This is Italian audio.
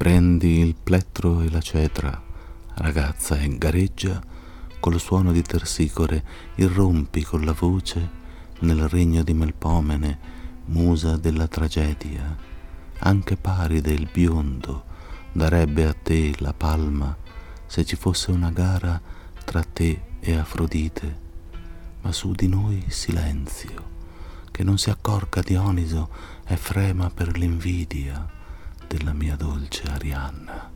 Prendi il plettro e la cetra, ragazza, e gareggia col suono di tersicore, irrompi con la voce nel regno di Melpomene, musa della tragedia. Anche Paride il biondo darebbe a te la palma se ci fosse una gara tra te e Afrodite. Ma su di noi silenzio, che non si accorga Dioniso e frema per l'invidia della mia dolce Arianna.